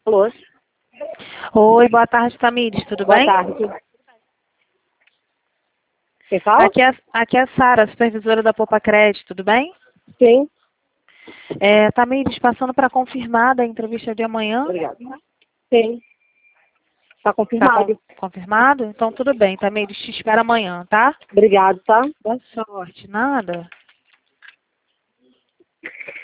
Alô? Oi, boa tarde, Tamires, tudo Boa bem? tarde. Quem fala? Aqui é a Sara, supervisora da Poupa Crédito, tudo bem? Sim. Tamires, passando para confirmar da entrevista de amanhã. Obrigada. Sim. Tá Tá confirmado. confirmado? Então tudo bem, Tamires, te espero amanhã, tá? Obrigado, tá? Boa sorte, nada.